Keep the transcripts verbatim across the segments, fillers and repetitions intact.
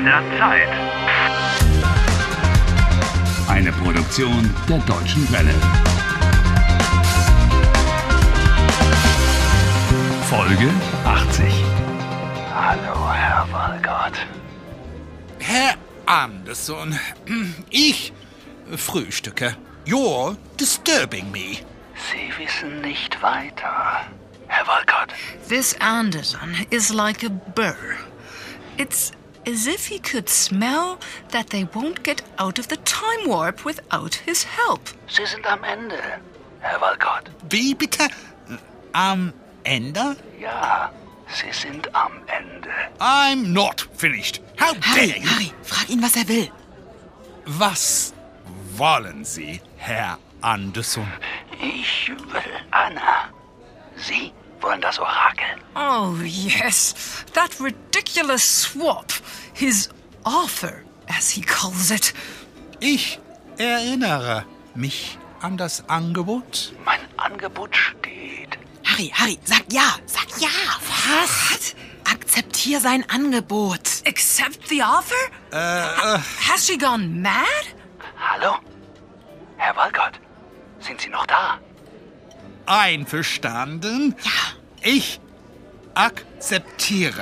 der Zeit. Eine Produktion der Deutschen Welle. Folge achtzig. Hallo, Herr Walgott. Herr Anderson, ich frühstücke. You're disturbing me. Sie wissen nicht weiter, Herr Walgott. This Anderson is like a burr. It's as if he could smell that they won't get out of the time warp without his help. Sie sind am Ende, Herr Walgott. Wie bitte? Am Ende? Ja, Sie sind am Ende. I'm not finished. How Harry, dare you? Harry, frag ihn, was er will. Was wollen Sie, Herr Anderson? Ich will Anna. Sie wollen das Orakel. Oh, yes. That ridiculous swap. His offer, as he calls it. Ich erinnere mich an das Angebot. Mein Angebot steht. Harry, Harry, sag ja, sag ja. Was? Akzeptier sein Angebot. Accept the offer? Äh, Has she gone mad? Hallo? Herr Walgott, sind Sie noch da? Einverstanden? Ja. Ich akzeptiere.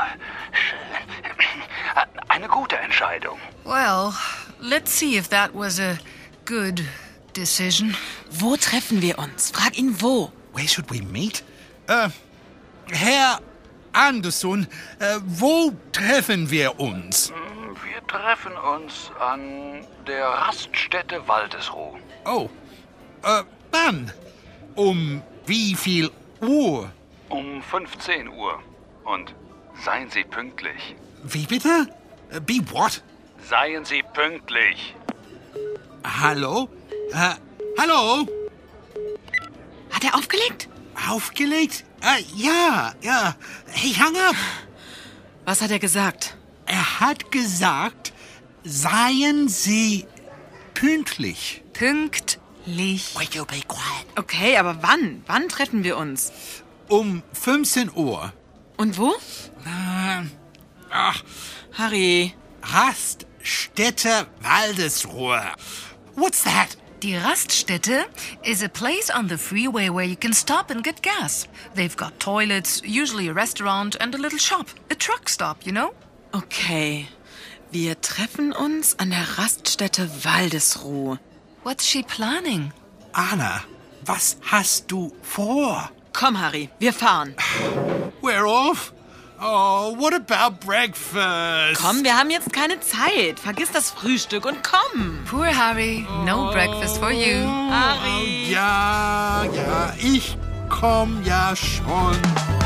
Schön. Eine gute Entscheidung. Well, let's see if that was a good decision. Wo treffen wir uns? Frag ihn wo. Where should we meet? Äh, Herr Anderson, äh, wo treffen wir uns? Wir treffen uns an der Raststätte Waldesruh. Oh, äh, wann? Um wie viel Uhr? Um fünfzehn Uhr. Und seien Sie pünktlich. Wie bitte? Äh, Be what? Seien Sie pünktlich. Hallo? Äh, hallo? Hat er aufgelegt? Aufgelegt? Äh, ja, ja. He hung up. Was hat er gesagt? Er hat gesagt, seien Sie pünktlich. Pünktlich. Will you be quiet? Okay, aber wann? Wann treffen wir uns? Um fünfzehn Uhr. Und wo? Äh, ach, Harry. Raststätte Waldesruhe. What's that? Die Raststätte is a place on the freeway where you can stop and get gas. They've got toilets, usually a restaurant and a little shop. A truck stop, you know? Okay. Wir treffen uns an der Raststätte Waldesruh. What's she planning? Anna, was hast du vor? Komm, Harry, wir fahren. We're off? Oh, what about breakfast? Komm, wir haben jetzt keine Zeit. Vergiss das Frühstück und komm. Poor Harry, no breakfast for you. Harry. Ja, ja, ich komm ja schon.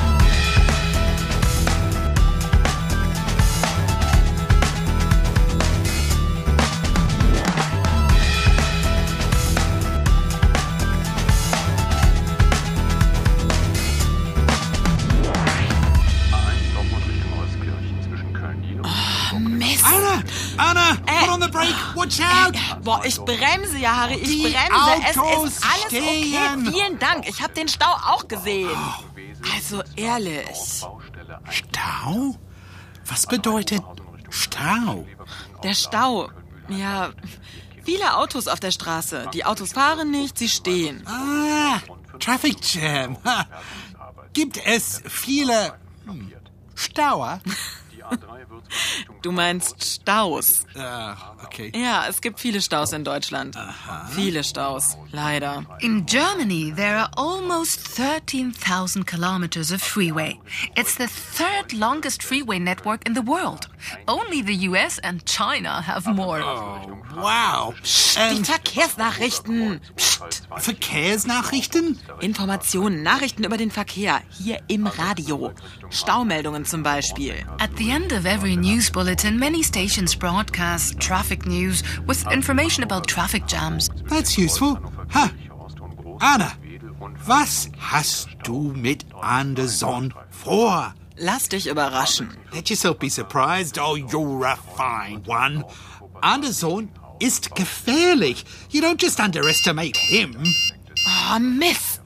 Mist. Anna, Anna, Äh. put on the brake, watch out! Boah, ich bremse ja, Harry. Ich Die bremse. Autos Es ist alles stehen. okay. Vielen Dank. Ich habe den Stau auch gesehen. Also ehrlich. Stau? Was bedeutet Stau? Der Stau. Ja, viele Autos auf der Straße. Die Autos fahren nicht, sie stehen. Ah, Traffic Jam. Ha. Gibt es viele hm, Stauer? Du meinst Staus. Ah, okay. Ja, es gibt viele Staus in Deutschland. Viele Staus, leider. In Germany, there are almost thirteen thousand kilometers of freeway. It's the third longest freeway network in the world. Only the U S and China have more. Wow. Die And Verkehrsnachrichten. Psst. Verkehrsnachrichten? Informationen, Nachrichten über den Verkehr. Hier im Radio. Staumeldungen zum Beispiel. At the end of every news bulletin, many stations broadcast traffic news with information about traffic jams. That's useful. Ha. Anna, was hast du mit Anderson vor? Lass dich überraschen. Let yourself be surprised. Oh, you're a fine one. Anderson ist gefährlich. You don't just underestimate him. Oh, Mist.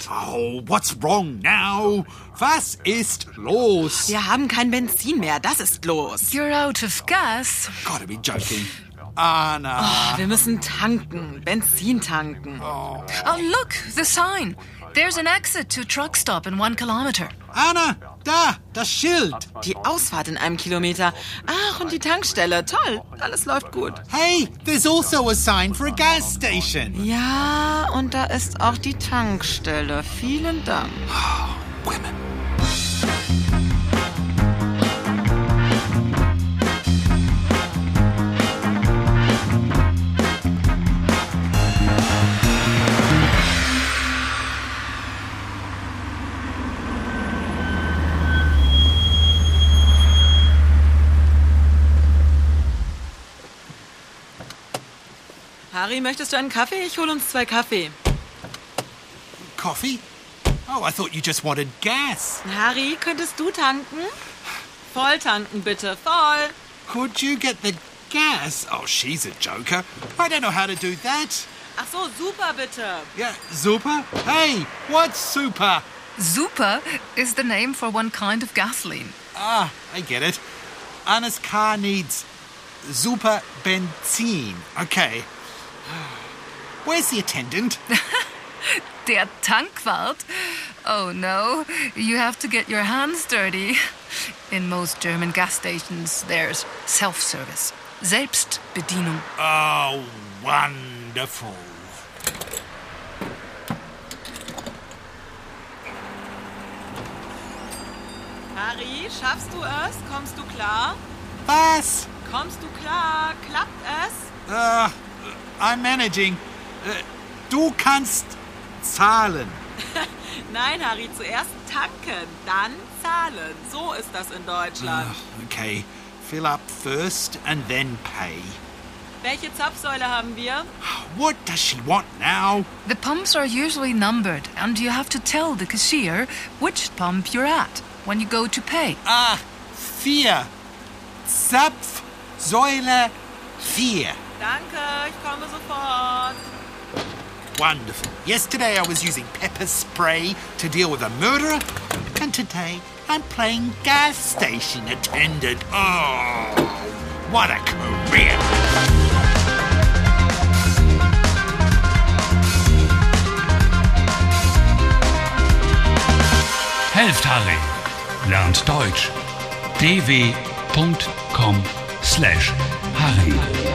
Oh, what's wrong now? Was ist los? Wir haben kein Benzin mehr, das ist los. You're out of gas? Gotta be joking. Anna. Oh, wir müssen tanken, Benzin tanken. Oh, look, the sign. There's an exit to a truck stop in one kilometer. Anna, da, das Schild. Die Ausfahrt in einem Kilometer. Ach, und die Tankstelle. Toll, alles läuft gut. Hey, there's also a sign for a gas station. Ja, und da ist auch die Tankstelle. Vielen Dank. Women. Harry, möchtest du einen Kaffee? Ich hole uns zwei Kaffee. Coffee? Oh, I thought you just wanted gas. Harry, könntest du tanken? Voll tanken, bitte. Voll. Could you get the gas? Oh, she's a joker. I don't know how to do that. Ach so, super, bitte. Yeah, super? Hey, what's super? Super is the name for one kind of gasoline. Ah, I get it. Anna's car needs super benzene. Okay. Where's the attendant? Der Tankwart? Oh no, you have to get your hands dirty. In most German gas stations, there's self-service. Selbstbedienung. Oh, wonderful. Harry, schaffst du es? Kommst du klar? Was? Kommst du klar? Klappt es? Uh, I'm managing. Uh, du kannst zahlen. Nein, Harry, zuerst tanken, dann zahlen. So ist das in Deutschland. Uh, okay, fill up first and then pay. Welche Zapfsäule haben wir? What does she want now? The pumps are usually numbered, and you have to tell the cashier which pump you're at when you go to pay. Ah, vier. Zapfsäule vier. Danke, ich komme sofort. Wonderful. Yesterday I was using pepper spray to deal with a murderer, and today I'm playing gas station attendant. Oh, what a career! Helft Harry. Lernt Deutsch. d w punkt com slash Harry.